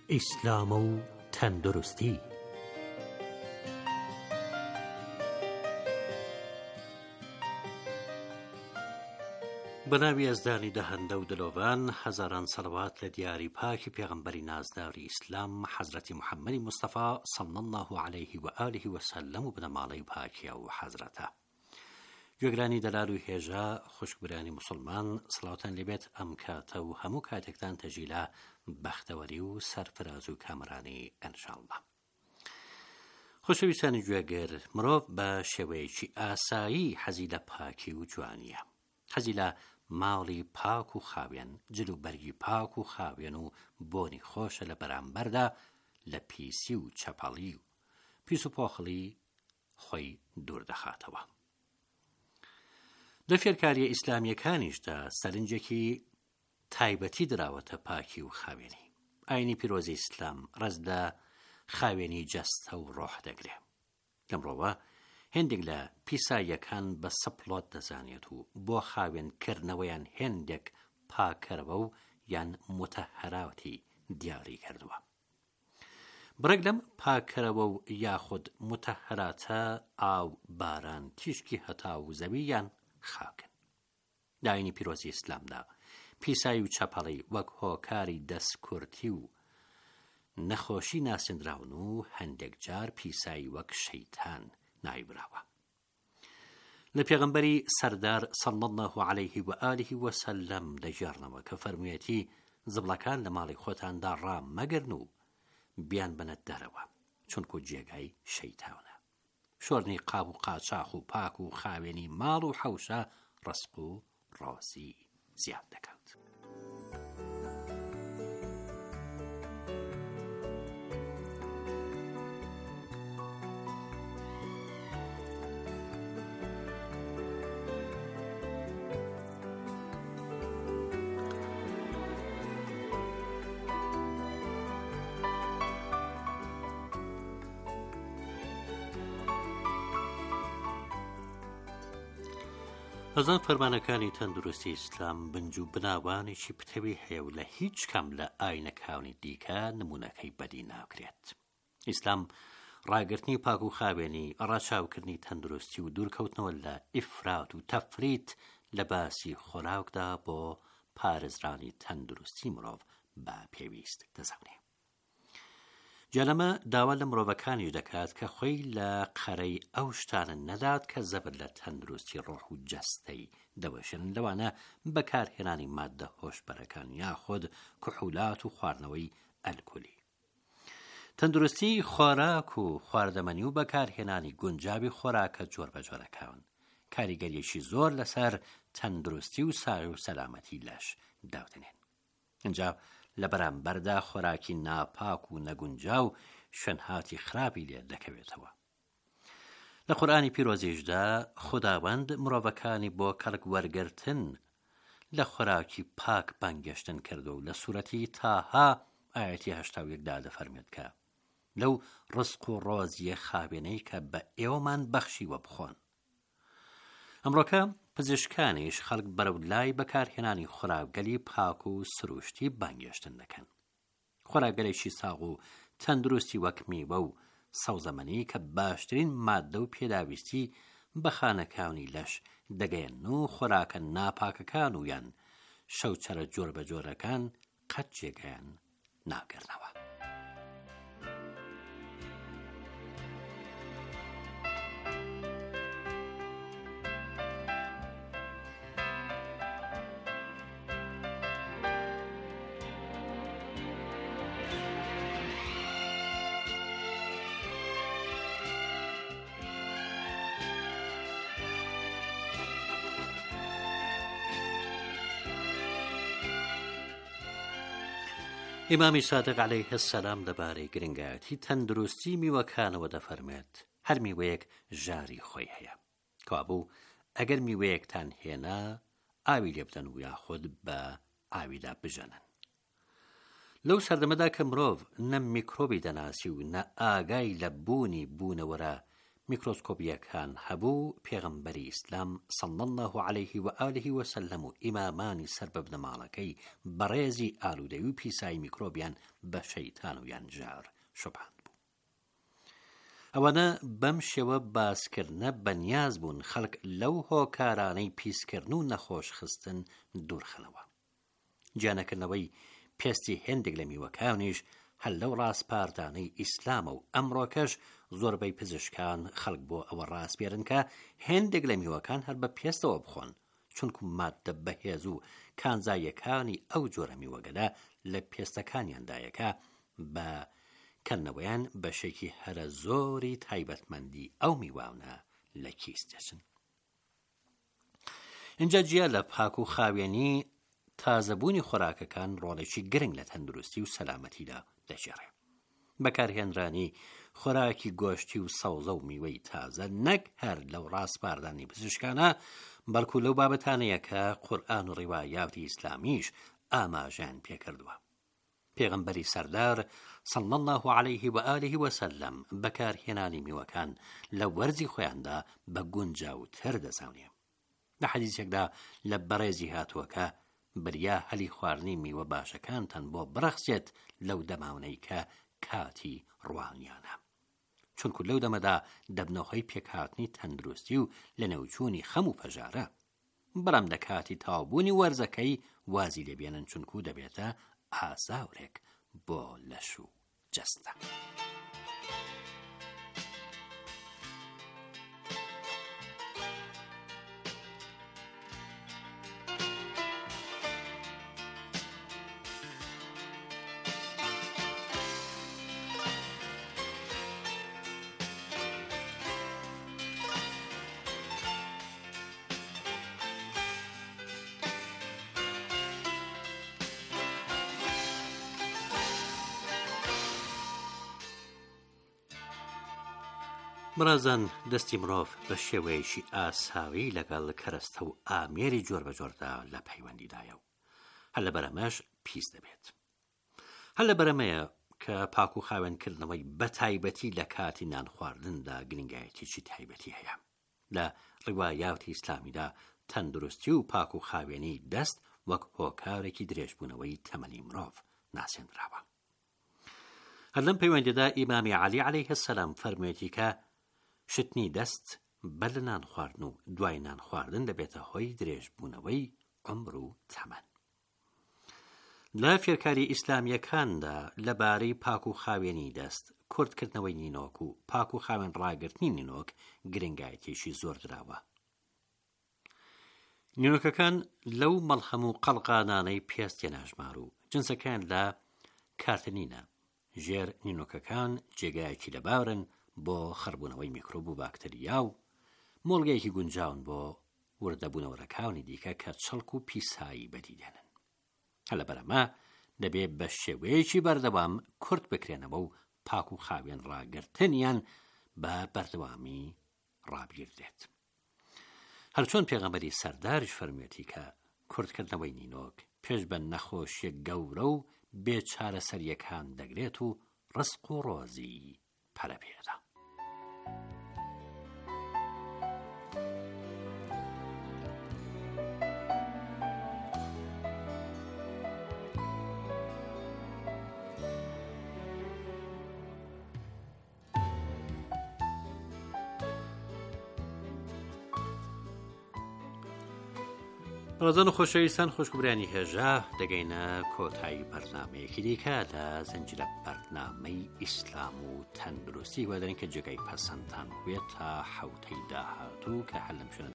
ئیسلام و تەندروستی. بەناوی ئەزدانی دەهەندە و دلۆڤان هەزاران سەڵەوات لە دیاری پاکی پێغەمبەری نازداری ئیسلام حەزرەتی محەممەدی مستەفا صلی الله عليه و آله وسلم و بنەماڵەی پاکیە و حەزرەتە. گوێگرانی دەلال و هێژە خوشکبرانی مسلمان سڵاوتان لێبێت ئەم کاتە و هەموو کاتێکتان تەژیلە بەختەوەری و سەرفراز و کامرانی ئەنشاءالله. خۆشەویستانی گوێگر، مرۆڤ بە شێوەیەکی ئاسایی حەزی لە پاکی و جوانیە، حەزی لە ماڵی پاک و خاوێن، جلو بەرگی پاک و خاوێن و بۆنی خۆشە لە بەرامبەردا لە پیسی و چەپەڵی و پیس و پۆخڵی خۆی دوور دەخاتەوە. لە فێرکاریە ئیسلامیەکانیشدا سەرنجێکی تایبەتی دراوەتە پاکی و خاوێنی. ئاینی پیرۆزی ئیسلام ڕەز لە خاوێنی جەستە و ڕۆح دەگرێ. لەمڕۆوە هێندێک لە پیساییەکان بە سەپڵۆت دەزانێت و بۆ خاوێنکردنەوەیان هێندێک پاکەرەوە و یان متەهەراتی دیاری کردووە. بڕێک لەم پاکەرەوە و یاخود متەهەراتە ئاو، باران، تیشکی هەتا و زەوی یان خاکن. داینی پیرۆزی ئیسلامدا پیسایی و چەپەڵی وەک هۆکاری دەستکورتی و نەخۆشی ناسێنراون و هەندێک جار پیسایی وەک شەیتان نایبراوە. لە پێغەمبەری سەردار صلی الله عليه و آله وسلم دەژێڕنەوە کە فەرموویەتی زبڵەکان لە ماڵی خۆتاندا ڕام مەگرن و بیان بنەت دەرەوە، چونکو جێگای شەیتانە. شۆرنی قاب و قاچاق و پاک و خاوێنی ماڵ و حەوشە ڕزق و ڕۆزی زیاد دەکات. ئەزان فەرمانەکانی تەندروستی ئیسلام بنج و بناوانێکی پتەوی هەیە و لە هیچ کەم لە ئاینەکانی دیکە نمونەکەی بەدی ناکرێت. ئیسلام ڕاگررتنی پاک و خاوێنی، ڕاچاوکردنی تەندروستی و دوورکەوتنەوە لە ئیفرات و تەفریت لە باسی خۆراکدا بۆ پارێزرانی تەندروستی مرۆڤ بە پێویست دەزانێت. جالەمە داوا لە مرۆڤەکانی دەکات کە خۆی لە قەرەی ئەو شتانە نەدات کە زەبر لە تەندروستی ڕۆح و جەستەی دەوەشن، لەوانە بەکارهێنانی مادە هۆشبەرەکان یاخود کحولات و خواردنەوەی ئەلکۆلی. تەندروستی خۆراک و خواردەمەنی و بەکارهێنانی گونجاوی خۆراکە جۆربەجۆرەکان کاریگەریەکی زۆر لەسەر تەندروستی و ساغی و سەلامەتی لەش داودنێن. اینجا لە بەرامبەردا خۆراکی ناپاک و نەگونجاو شوێنهاتی خراپی لێ دەکەوێتەوە. لە قورئانی پیرۆزیشدا خوداوەند مرۆڤەکانی بۆ کەڵک وەرگرتن لە خۆراکی پاک بانگێشتن کردو و لە سوورەتی تاها ئاەتی 81 دەفەرمێت کە لەو ڕزق و ڕۆزیە خاوێنەی کە بە ئێوەمان بەخشیوە بخۆن. ئەمڕۆکە پزیشکانیش خەڵک بەرەو لای بەکارهێنانی خۆراکگەلی پاک و سروشتی بانگێشتن دەکەن. خۆراکگەلێکی ساغ و تەندروستی وەک میوە و سەوزەمەنی کە باشترین مادە و پێداویستی بە خانەکانی لەش دەگەیەن و خۆراکە ناپاکەکان و یان شەوچەرە جۆربەجۆرەکان قەت جێگەیان ناگەرنەوە. ئیمامی سادق عەلەیه السەلام دەبارەی گرنگایەتی تەندروستی میوەکانەوە دەفەرمێت هەر میوەیەک ژاری خۆی هەیە، کەوابوو ئەگەر میوەیەکتان هێنا ئاوی لێ بدەن و یاخود بە ئاویدا بژەنن. لەو سەردەمەدا کە مرۆڤ نە میکرۆبی دەناسی و نە ئاگای لە بوونی بوونەوەرە میکرۆسکۆپیەکان هەبوو پێغەمبەری ئیسلام صلی الله عليه و آله وسلم و ئیمامانی سەر بە بنەماڵەکەی بەڕێزی ئالوودەوی و پیسایی میکرۆبیان بە شەیتان و یانجار شوبهاند بوو. ئەوانە بەم شێوە باسکردنە بەنیاز بوون خەڵک لەو هۆکارانەی پیسکردن و نەخۆش خستن دوورخەنەوە. گیانەکردنەوەی پێستی هێندێک لە میوەکانیش هەر لەو ڕاستپاردانەی ئیسلامە و ئەمڕۆکەش زۆربەی پزیشکان خەڵک بۆ ئەوە ڕاستپێرن کە هێندێک لە میوەکان هەر بە پێستەوە بخۆن، چونکو مادە بەهێز و کانزاییەکانی ئەو جۆرە میوەگەدا لە پێستەکانیاندایەکە بە کەلنەوەیان بەشێکی هەرە زۆری تایبەتمەندی ئەو میوانە لە کیس دەچن. اینجا جیا لە پاک و خاوێنی تازەبوونی خۆراکەکان ڕۆڵێکی گرنگ لە تەندروستی و سەلامەتیدا دەژێڕێ. بەکارهێنرانی خۆراکی گۆشتی و سەوزە و میوەی تازە نەک هەر لەو ڕاستپاردانی پزیشکانە، بەڵکو لەو بابەتانەیە کە قورئان و ڕیوایاتی ئیسلامیش ئاماژیان پێکردووە. پێغەمبەری سەردار صلی الله عليه و آله وسلم بەکارهێنانی میوەکان لە وەرزی خۆیاندا بە گونجاوتر دەزانێ. لە حەدیثێکدا لە بەڕێزی هاتووە کە بریا هەلی خواردنی میوە باشەکانتان بۆ بڕەخسێت لەو دەماونەی کە کاتی ڕوانیانە، چونکو لەو دەمەدا دەبنەوەی پێکهاتنی تەندروستی و لە نەوچوونی خەم و پەژارە. بەڵام لە کاتی تاوبوونی وەرزەکەی وازی لێبێنن، چونکو دەبێتە ئاساورێک بۆ لەش و جەستە. بەڕێزان، دەستی مرۆڤ بە شێوەیەکی ئاساوی لەگەڵ کەرەستە و ئامێری جۆر بە جۆردا لە پەیوەندیدایە و هەر لە بەرەمەش پیس دەبێت. هەر لە بەرەمەیە کە پاک و خاوێنکردنەوەی بە تایبەتی لە کاتی نان خواردندا گرنگایەتیی تایبەتی هەیە. لە ڕیوایاتی ئیسلامیدا تەندروستی و پاک و خاوێنی دەست وەک هۆکارێکی درێژبوونەوەی تەمەنی مرۆڤ ناسێنراوە. هەر لەم پەیوەندیدا ئیمامی عەلی عەلەیه السەلام فەرموویەتی کە شتنی دەست بەر لە نان خواردن و دوای نان خواردن دەبێتە هۆی درێژبوونەوەی عمر و تەمەن. لە فێرکاری ئیسلامیەکاندا لەبارەی پاک و خاوێنی دەست، کورتکردنەوەی نینۆک و پاک و خاوێن ڕاگرتنی نینۆک گرنگایەتیشی زۆر دراوە. نینۆکەکان لەو مەڵخەم و قەڵقانانەی پێست تێناژمار و جنسەکان لە کارتنینە. ژێر نینۆکەکان جێگایەکی لەبارن بۆ خڕبوونەوەی میکرۆب و باکتریا و مۆڵگەیەکی گونجاون بۆ وردەبوونەوەرەکانی دیکە کە چەڵک و پیسایی بەدیدێنن. هەر لە بەرەمە دەبێت بە شێوەیەکی بەردەوام کورت بکرێنەوە و پاک و خاوێن ڕاگرتنیان بە بەردەوامی ڕابگیردێت. هەرچۆن پێغەمبەری سەرداریش فەرموویەتی کە کورتکردنەوەی نینۆک پێش بە نەخۆشیە گەورە و بێچارەسەریەکان دەگرێت و ڕزق و ڕۆزی پەرەپێدا. ڕۆزان و خۆشەویستان، خۆشگوبرانی هێژە، دەگەینە کۆتایی بەرنامەیەکی دیکە لە زنجیرە بەرنامەی ئیسلام و تەندروستی، وەدەرین کە جێگەی پەسەندتان بێت تا حەوتەی داهاتوو کە هەر لەم شوێنە